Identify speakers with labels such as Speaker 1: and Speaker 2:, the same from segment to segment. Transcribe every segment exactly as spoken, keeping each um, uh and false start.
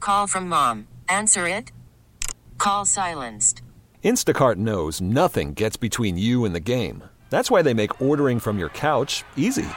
Speaker 1: Call from mom. Answer it. Call silenced.
Speaker 2: Instacart knows nothing gets between you and the game. That's why they make ordering from your couch easy.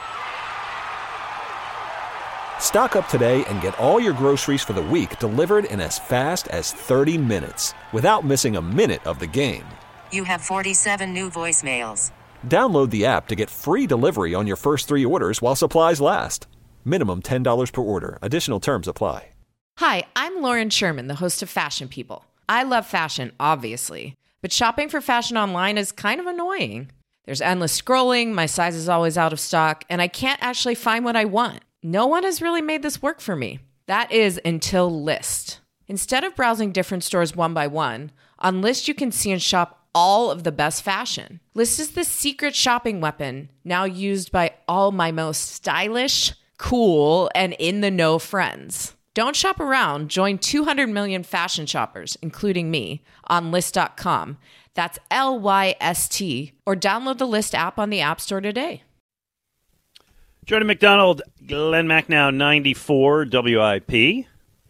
Speaker 2: Stock up today and get all your groceries for the week delivered in as fast as thirty minutes without missing a minute of the game.
Speaker 1: You have forty-seven new voicemails.
Speaker 2: Download the app to get free delivery on your first three orders while supplies last. Minimum ten dollars per order. Additional terms apply.
Speaker 3: Hi, I'm Lauren Sherman, the host of Fashion People. I love fashion, obviously, but shopping for fashion online is kind of annoying. There's endless scrolling, my size is always out of stock, and I can't actually find what I want. No one has really made this work for me. That is until Lyst. Instead of browsing different stores one by one, on Lyst you can see and shop all of the best fashion. Lyst is the secret shopping weapon now used by all my most stylish, cool, and in-the-know friends. Don't shop around. Join two hundred million fashion shoppers, including me, on Lyst dot com. That's L Y S T. Or download the Lyst app on the App Store today.
Speaker 4: Jordan McDonald, Glenn Macnow, ninety-four W I P.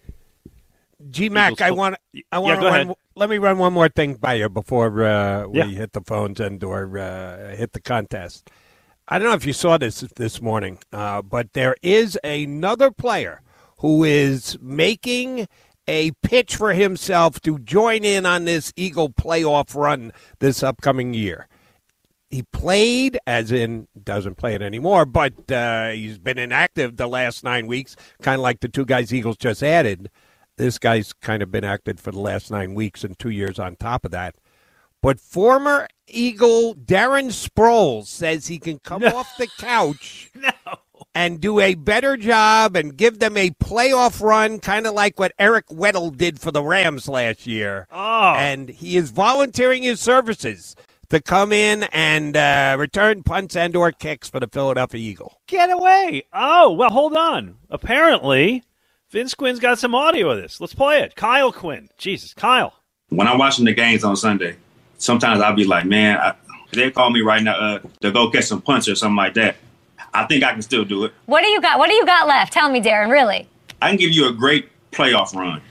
Speaker 5: G Mac, I want I want
Speaker 4: yeah,
Speaker 5: to run, let me run one more thing by you before uh, we
Speaker 4: yeah.
Speaker 5: hit the phones and or uh, hit the contest. I don't know if you saw this this morning, uh, but there is another player who is making a pitch for himself to join in on this Eagle playoff run this upcoming year. He played, as in doesn't play it anymore, but uh, he's been inactive the last nine weeks, kind of like the two guys Eagles just added. This guy's kind of been active for the last nine weeks and two years on top of that. But former Eagle Darren Sproles says he can come
Speaker 4: no.
Speaker 5: off the couch
Speaker 4: no.
Speaker 5: and do a better job and give them a playoff run, kind of like what Eric Weddle did for the Rams last year.
Speaker 4: Oh.
Speaker 5: And he is volunteering his services to come in and uh, return punts and or kicks for the Philadelphia Eagle.
Speaker 4: Get away. Oh, well, hold on. Apparently, Vince Quinn's got some audio of this. Let's play it. Kyle Quinn. Jesus, Kyle.
Speaker 6: When I'm watching the games on Sunday, sometimes I'll be like, man, I, they call me right now uh, to go catch some punts or something like that. I think I can still do it.
Speaker 7: What do you got? What do you got left? Tell me, Darren, really.
Speaker 6: I can give you a great playoff run.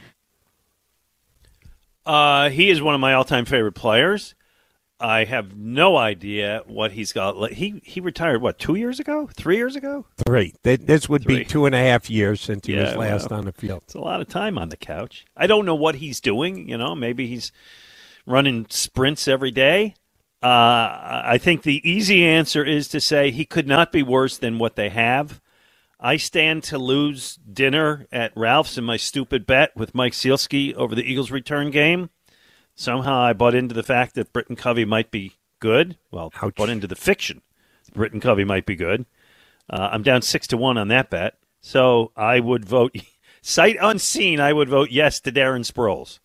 Speaker 4: Uh, he is one of my all-time favorite players. I have no idea what he's got. He he retired, what, two years ago? Three years ago?
Speaker 5: Three. This would
Speaker 4: Three.
Speaker 5: be two and a half years since he
Speaker 4: yeah,
Speaker 5: was last
Speaker 4: well,
Speaker 5: on the field.
Speaker 4: It's a lot of time on the couch. I don't know what he's doing. You know, maybe he's running sprints every day. Uh, I think the easy answer is to say he could not be worse than what they have. I stand to lose dinner at Ralph's in my stupid bet with Mike Sealski over the Eagles' return game. Somehow I bought into the fact that Britton Covey might be good. Well, I bought into the fiction that Britton Covey might be good. Uh, I'm down six to one on that bet. So I would vote, sight unseen, I would vote yes to Darren Sproles.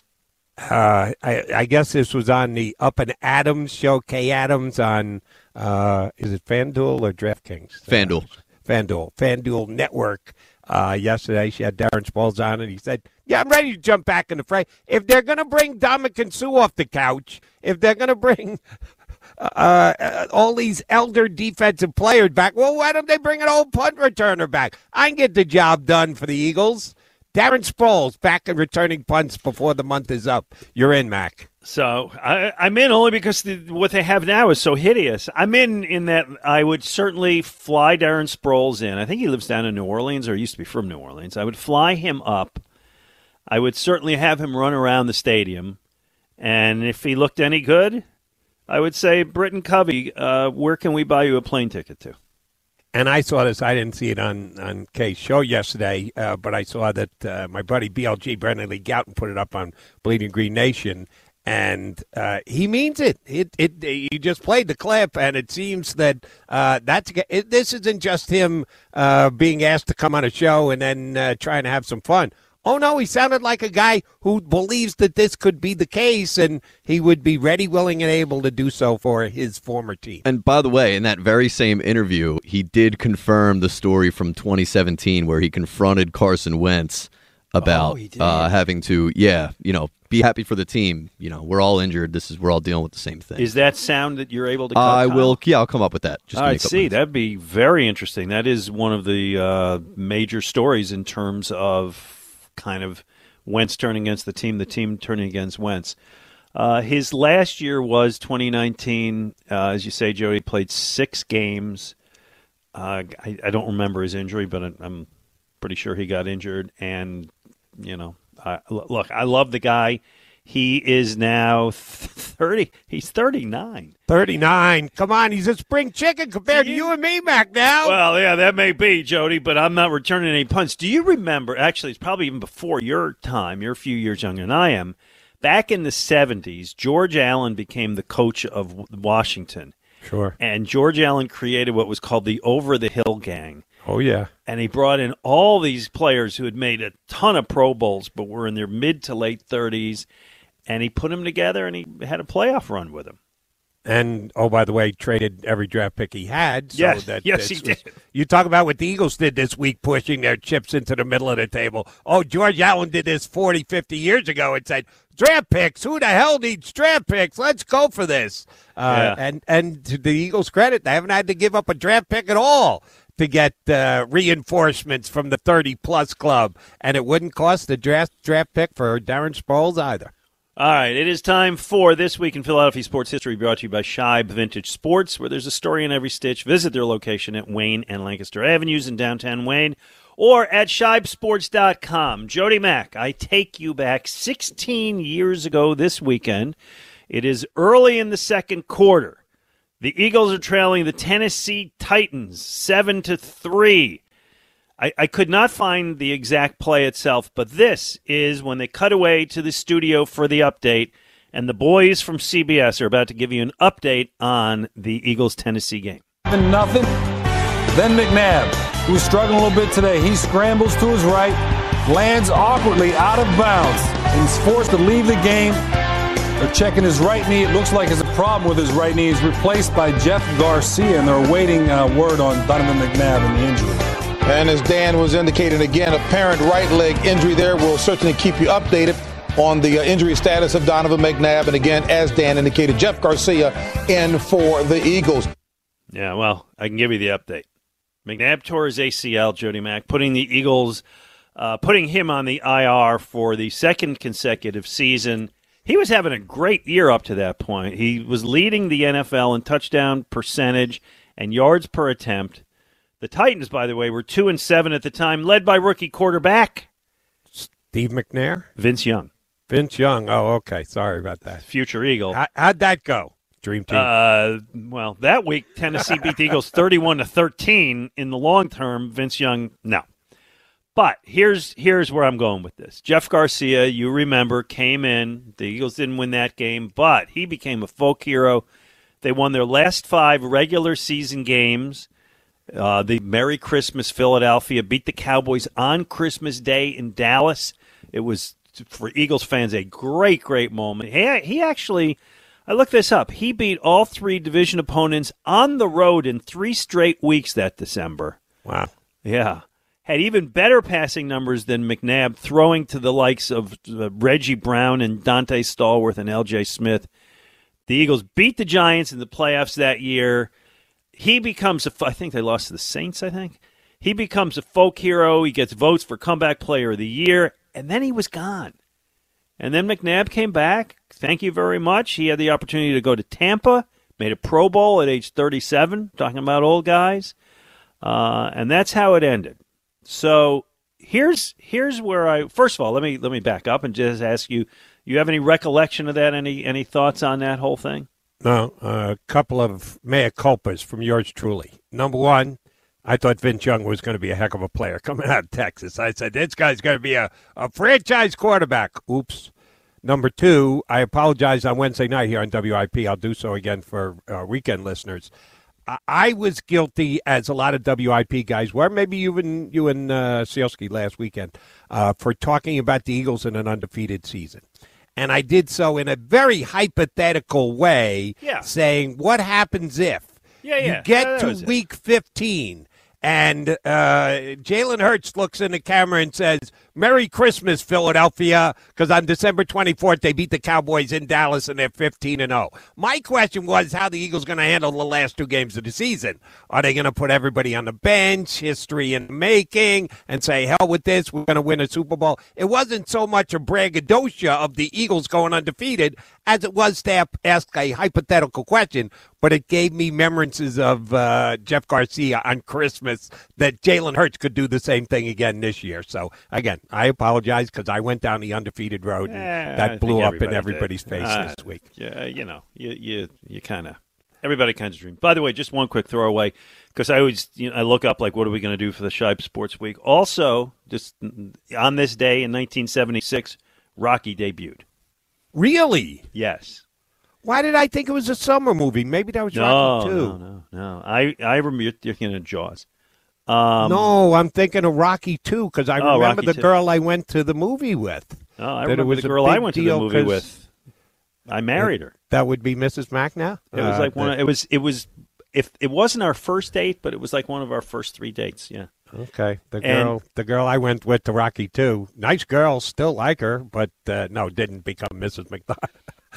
Speaker 5: Uh, I, I guess this was on the Up and Adams show, Kay Adams on, uh, is it FanDuel or DraftKings?
Speaker 8: FanDuel.
Speaker 5: Uh, FanDuel. FanDuel Network. Uh, yesterday she had Darren Sproles on, and he said, yeah, I'm ready to jump back in the fray. If they're going to bring Dominican Sue off the couch, if they're going to bring uh, uh, all these elder defensive players back, well, why don't they bring an old punt returner back? I can get the job done for the Eagles. Darren Sproles back and returning punts before the month is up. You're in, Mac.
Speaker 4: So I, I'm in only because the, what they have now is so hideous. I'm in in that I would certainly fly Darren Sproles in. I think he lives down in New Orleans, or used to be from New Orleans. I would fly him up. I would certainly have him run around the stadium. And if he looked any good, I would say, Britton Covey, uh, where can we buy you a plane ticket to?
Speaker 5: And I saw this. I didn't see it on, on Kay's show yesterday, uh, but I saw that uh, my buddy B L G, Brendan Lee Gouton, put it up on Bleeding Green Nation. And uh, he means it. It, it. You just played the clip, and it seems that uh, that's it, this isn't just him uh, being asked to come on a show and then uh, trying to have some fun. Oh, no, he sounded like a guy who believes that this could be the case, and he would be ready, willing, and able to do so for his former team.
Speaker 8: And by the way, in that very same interview, he did confirm the story from twenty seventeen where he confronted Carson Wentz about
Speaker 4: oh,
Speaker 8: uh, having to, yeah, you know, be happy for the team. You know, we're all injured. This is we're all dealing with the same thing.
Speaker 4: Is that sound that you're able to cut?
Speaker 8: I
Speaker 4: Kyle?
Speaker 8: will, yeah, I'll come up with that. Just
Speaker 4: all right, see, that'd be very interesting. That is one of the uh, major stories in terms of kind of Wentz turning against the team, the team turning against Wentz. Uh, his last year was twenty nineteen. Uh, as you say, Jody, played six games. Uh, I, I don't remember his injury, but I'm pretty sure he got injured. And, you know, I, look, I love the guy. He is now thirty. He's thirty-nine.
Speaker 5: thirty-nine. Come on, he's a spring chicken compared to you and me, Mac, now.
Speaker 4: Well, yeah, that may be, Jody, but I'm not returning any punts. Do you remember, actually, it's probably even before your time, you're a few years younger than I am, back in the seventies, George Allen became the coach of Washington.
Speaker 5: Sure.
Speaker 4: And George Allen created what was called the Over-the-Hill Gang.
Speaker 5: Oh, yeah.
Speaker 4: And he brought in all these players who had made a ton of Pro Bowls but were in their mid to late thirties. And he put them together, and he had a playoff run with them.
Speaker 5: And, oh, by the way, traded every draft pick he had. So
Speaker 4: yes,
Speaker 5: that
Speaker 4: yes he
Speaker 5: was,
Speaker 4: did.
Speaker 5: You talk about what the Eagles did this week, pushing their chips into the middle of the table. Oh, George Allen did this forty, fifty years ago and said, draft picks, who the hell needs draft picks? Let's go for this. Uh,
Speaker 4: yeah.
Speaker 5: And and to the Eagles' credit, they haven't had to give up a draft pick at all to get uh, reinforcements from the thirty-plus club. And it wouldn't cost the draft draft pick for Darren Sproles either.
Speaker 4: All right, it is time for This Week in Philadelphia Sports History, brought to you by Scheib Vintage Sports, where there's a story in every stitch. Visit their location at Wayne and Lancaster Avenues in downtown Wayne, or at scheib sports dot com. Jody Mack, I take you back sixteen years ago this weekend. It is early in the second quarter. The Eagles are trailing the Tennessee Titans seven to three. I, I could not find the exact play itself, but this is when they cut away to the studio for the update, and the boys from C B S are about to give you an update on the Eagles-Tennessee game.
Speaker 9: Nothing. Then McNabb, who's struggling a little bit today, he scrambles to his right, lands awkwardly out of bounds, and is forced to leave the game. They're checking his right knee. It looks like there's a problem with his right knee. He's replaced by Jeff Garcia, and they're awaiting uh, word on Donovan McNabb and the injury.
Speaker 10: And as Dan was indicating again, apparent right leg injury there. We'll certainly keep you updated on the uh, injury status of Donovan McNabb. And again, as Dan indicated, Jeff Garcia in for the Eagles.
Speaker 4: Yeah, well, I can give you the update. McNabb tore his A C L, Jody Mack, putting the Eagles, uh, putting him on the I R for the second consecutive season. He was having a great year up to that point. He was leading the N F L in touchdown percentage and yards per attempt. The Titans, by the way, were two and seven at the time, led by rookie quarterback
Speaker 5: Steve McNair,
Speaker 4: Vince Young.
Speaker 5: Vince Young. Oh, okay. Sorry about that.
Speaker 4: Future Eagle.
Speaker 5: How, how'd that go? Dream team.
Speaker 4: Uh, well, that week Tennessee beat the Eagles thirty-one to thirteen. In the long term, Vince Young, no. But here's here's where I'm going with this. Jeff Garcia, you remember, came in. The Eagles didn't win that game, but he became a folk hero. They won their last five regular season games. Uh, the Merry Christmas Philadelphia beat the Cowboys on Christmas Day in Dallas. It was, for Eagles fans, a great, great moment. He, he actually, I looked this up, he beat all three division opponents on the road in three straight weeks that December.
Speaker 5: Wow.
Speaker 4: Yeah. Had even better passing numbers than McNabb, throwing to the likes of uh, Reggie Brown and Dante Stallworth and L J Smith. The Eagles beat the Giants in the playoffs that year. He becomes a, I think they lost to the Saints, I think. He becomes a folk hero. He gets votes for comeback player of the year, and then he was gone. And then McNabb came back. Thank you very much. He had the opportunity to go to Tampa, made a Pro Bowl at age thirty-seven, talking about old guys. Uh, and that's how it ended. So here's here's where I, first of all, let me let me back up and just ask you, you have any recollection of that? Any any thoughts on that whole thing?
Speaker 5: No, a couple of mea culpas from yours truly. Number one, I thought Vince Young was going to be a heck of a player coming out of Texas. I said, this guy's going to be a, a franchise quarterback. Oops. Number two, I apologize on Wednesday night here on W I P. I'll do so again for uh, weekend listeners. I, I was guilty, as a lot of W I P guys were, maybe you and, you and uh, Sealski last weekend, uh, for talking about the Eagles in an undefeated season. And I did so in a very hypothetical way,
Speaker 4: yeah.
Speaker 5: saying, what happens if
Speaker 4: yeah, yeah.
Speaker 5: you get
Speaker 4: yeah,
Speaker 5: to week fifteen and uh, Jalen Hurts looks in the camera and says, Merry Christmas, Philadelphia, because on December twenty-fourth, they beat the Cowboys in Dallas, and they're fifteen and oh. My question was how the Eagles going to handle the last two games of the season. Are they going to put everybody on the bench, history in the making, and say, hell with this, we're going to win a Super Bowl? It wasn't so much a braggadocio of the Eagles going undefeated as it was to ask a hypothetical question, but it gave me remembrances of uh, Jeff Garcia on Christmas that Jalen Hurts could do the same thing again this year. So, again, I apologize because I went down the undefeated road, and
Speaker 4: eh,
Speaker 5: that
Speaker 4: I
Speaker 5: blew up
Speaker 4: everybody
Speaker 5: in everybody's
Speaker 4: did.
Speaker 5: face
Speaker 4: uh,
Speaker 5: this week.
Speaker 4: Yeah, you know, you you, you kind of everybody kind of dream. By the way, just one quick throwaway because I always you know I look up like what are we going to do for the Shibe Sports Week. Also, just on this day in nineteen seventy-six, Rocky debuted.
Speaker 5: Really?
Speaker 4: Yes.
Speaker 5: Why did I think it was a summer movie? Maybe that was
Speaker 4: no,
Speaker 5: Rocky two.
Speaker 4: No, no, no. I I remember you're thinking of Jaws. Um,
Speaker 5: no, I'm thinking of Rocky two because I
Speaker 4: oh,
Speaker 5: remember
Speaker 4: Rocky
Speaker 5: the
Speaker 4: two.
Speaker 5: girl I went to the movie with.
Speaker 4: Oh, I
Speaker 5: that
Speaker 4: remember
Speaker 5: it was
Speaker 4: the girl I went to the movie
Speaker 5: 'cause
Speaker 4: with. I married her.
Speaker 5: That would be Missus Mack now?
Speaker 4: It was
Speaker 5: Uh,
Speaker 4: like one.
Speaker 5: that-
Speaker 4: Of, it was. It was. If it wasn't our first date, but it was like one of our first three dates. Yeah.
Speaker 5: Okay, the
Speaker 4: And-
Speaker 5: girl, the girl I went with to Rocky two, nice girl, still like her, but uh, no, didn't become Missus McDonald.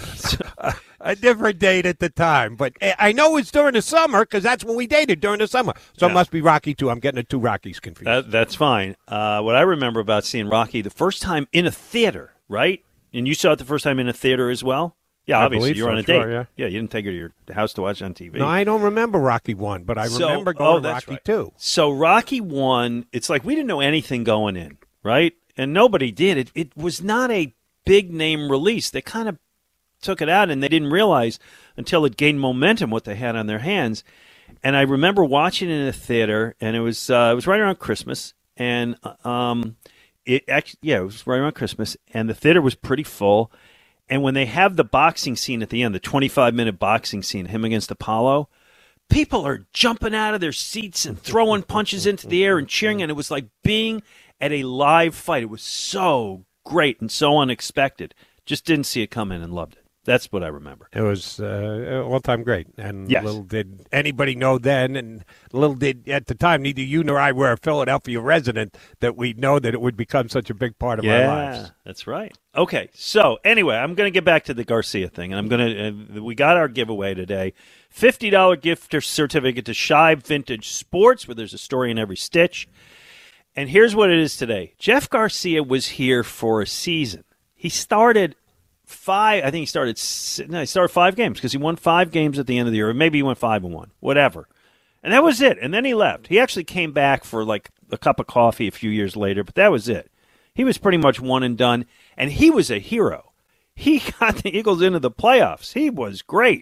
Speaker 5: A different date at the time, but eh, I know it's during the summer because that's when we dated during the summer. So
Speaker 4: Yeah.
Speaker 5: it must be Rocky two. I'm getting the two Rockies confused.
Speaker 4: That, that's fine. Uh, what I remember about seeing Rocky the first time in a theater, right? And you saw it the first time in a theater as well. Yeah,
Speaker 5: I
Speaker 4: obviously
Speaker 5: believe
Speaker 4: you're
Speaker 5: so,
Speaker 4: on a
Speaker 5: sure,
Speaker 4: date.
Speaker 5: yeah.
Speaker 4: you didn't take her to your house to watch on T V.
Speaker 5: No, I don't remember Rocky one, but I
Speaker 4: So-
Speaker 5: remember
Speaker 4: oh,
Speaker 5: going to
Speaker 4: that's
Speaker 5: Rocky
Speaker 4: right.
Speaker 5: two.
Speaker 4: So Rocky one, it's like we didn't know anything going in, right? And nobody did. It it was not a big name release. They kind of took it out, and they didn't realize until it gained momentum what they had on their hands. And I remember watching it in a theater, and it was uh, it was right around Christmas, and um, it actually yeah, it was right around Christmas, and the theater was pretty full. And when they have the boxing scene at the end, the twenty-five minute boxing scene, him against Apollo, people are jumping out of their seats and throwing punches into the air and cheering, and it was like being at a live fight. It was so great and so unexpected. Just didn't see it coming and loved it. That's what I remember.
Speaker 5: It was uh, all-time great, and
Speaker 4: Yes.
Speaker 5: little did anybody know then, and little did at the time, neither you nor I were a Philadelphia resident, that we'd know that it would become such a big part of
Speaker 4: yeah,
Speaker 5: our lives.
Speaker 4: that's right. Okay, so anyway, I'm going to get back to the Garcia thing, and I'm going to. Uh, we got our giveaway today: fifty dollar gift certificate to Shibe Vintage Sports, where there's a story in every stitch. And here's what it is today: Jeff Garcia was here for a season. He started. Five, I think he started. No, he started five games because he won five games at the end of the year. Or maybe he went five and one, whatever. And that was it. And then he left. He actually came back for like a cup of coffee a few years later, but that was it. He was pretty much one and done, and he was a hero. He got the Eagles into the playoffs. He was great.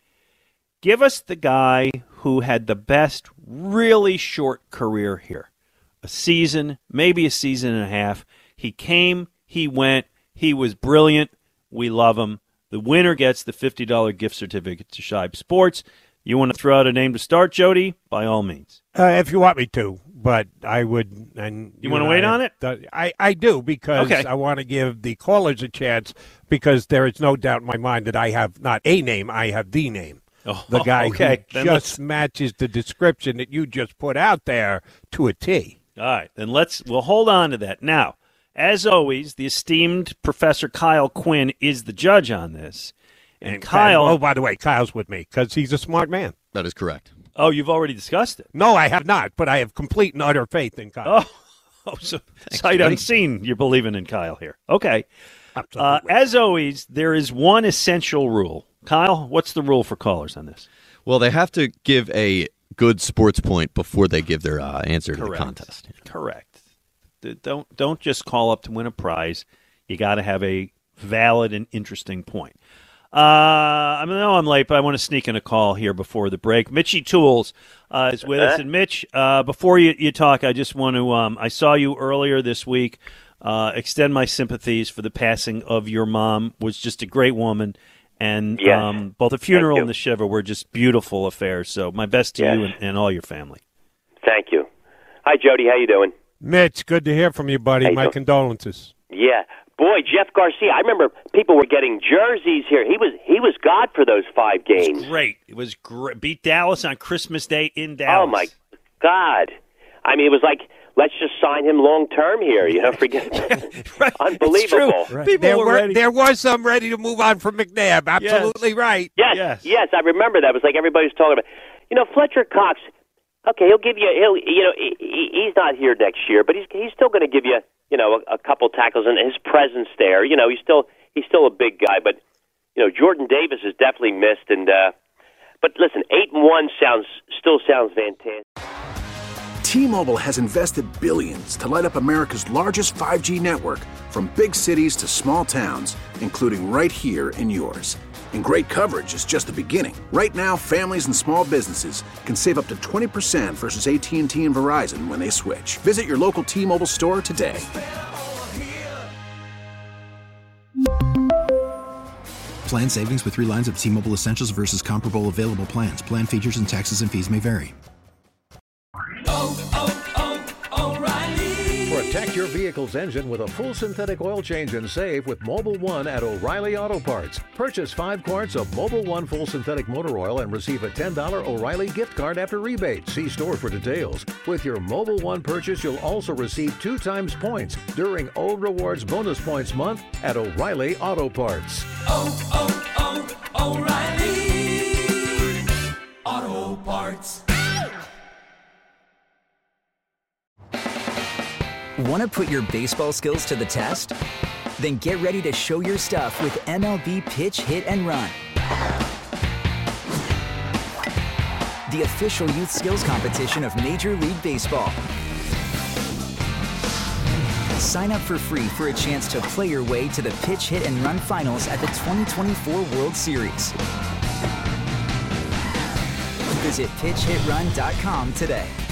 Speaker 4: Give us the guy who had the best, really short career here. A season, maybe a season and a half. He came, he went, he was brilliant. We love him. The winner gets the fifty dollar gift certificate to Shibe Sports. You want to throw out a name to start, Jody? By all means.
Speaker 5: Uh, if you want me to, but I would. And
Speaker 4: You wanna
Speaker 5: and
Speaker 4: wait
Speaker 5: I-
Speaker 4: on it?
Speaker 5: I, I do, because
Speaker 4: Okay.
Speaker 5: I want to give the callers a chance, because there is no doubt in my mind that I have not a name, I have the name.
Speaker 4: Oh,
Speaker 5: The guy
Speaker 4: okay.
Speaker 5: who
Speaker 4: Then
Speaker 5: just
Speaker 4: let's-
Speaker 5: matches the description that you just put out there to a T.
Speaker 4: All right, then let's we'll hold on to that. Now, as always, the esteemed Professor Kyle Quinn is the judge on this. And,
Speaker 5: And
Speaker 4: Kyle,
Speaker 5: oh, by the way, Kyle's with me because he's a smart man.
Speaker 8: That is correct.
Speaker 4: oh, you've already discussed it.
Speaker 5: No, I have not, but I have complete and utter faith in Kyle.
Speaker 4: Oh, oh so sight
Speaker 8: buddy.
Speaker 4: unseen, you're believing in Kyle here. Okay. Uh,
Speaker 5: Absolutely.
Speaker 4: as always, there is one essential rule. Kyle, what's the rule for callers on this?
Speaker 8: Well, they have to give a good sports point before they give their uh, answer to
Speaker 4: Correct.
Speaker 8: the contest.
Speaker 4: Correct. D- Don't don't just call up to win a prize. You got to have a valid and interesting point. Uh, I know I'm late, but I want to sneak in a call here before the break. Mitchie Tools uh, is with us. And Mitch, uh, before you, you talk, I just want to, um, I saw you earlier this week, uh, extend my sympathies for the passing of your mom. Was just a great woman. And
Speaker 11: Yes.
Speaker 4: um, both the funeral
Speaker 11: Thank you.
Speaker 4: and the shiva were just beautiful affairs. So my best to
Speaker 11: Yes.
Speaker 4: you and, and all your family.
Speaker 11: Thank you. Hi, Jody. How you doing?
Speaker 5: Mitch, good to hear from you, buddy.
Speaker 11: How you
Speaker 5: My
Speaker 11: doing?
Speaker 5: condolences.
Speaker 11: Yeah. Boy, Jeff Garcia. I remember people were getting jerseys here. He was he was God for those five
Speaker 4: It was
Speaker 11: games.
Speaker 4: great. It was great. Beat Dallas on Christmas Day in Dallas.
Speaker 11: Oh my God! I mean, it was like let's just sign him long term here. You know, forget right. Unbelievable.
Speaker 5: Right. People there were, were ready. There was some ready to move on from McNabb. Absolutely
Speaker 11: yes.
Speaker 5: right.
Speaker 11: Yes, yes, yes. I remember that. It was like everybody was talking about. You know, Fletcher Cox. Okay, he'll give you. He'll, you know, he, he's not here next year, but he's he's still going to give you, you know, a, a couple tackles and his presence there. You know, he's still he's still a big guy, but you know, Jordan Davis is definitely missed. And uh, but listen, eight and one sounds still sounds fantastic.
Speaker 12: T-Mobile has invested billions to light up America's largest five G network, from big cities to small towns, including right here in yours. And great coverage is just the beginning. Right now, families and small businesses can save up to twenty percent versus A T and T and Verizon when they switch. Visit your local T-Mobile store today.
Speaker 13: Plan savings with three lines of T-Mobile Essentials versus comparable available plans. Plan features and taxes and fees may vary.
Speaker 14: Oh, oh, oh, O'Reilly. Protect your vehicle's engine with a full synthetic oil change and save with Mobil one at O'Reilly Auto Parts. Purchase five quarts of Mobil one full synthetic motor oil and receive a ten dollars O'Reilly gift card after rebate. See store for details. With your Mobil one purchase, you'll also receive two times points during O Rewards Bonus Points Month at O'Reilly Auto Parts.
Speaker 15: Oh, oh, oh, O'Reilly Auto Parts.
Speaker 16: Want to put your baseball skills to the test? Then get ready to show your stuff with M L B Pitch, Hit, and Run. The official youth skills competition of Major League Baseball. Sign up for free for a chance to play your way to the Pitch, Hit, and Run finals at the twenty twenty-four World Series. Visit pitch hit run dot com today.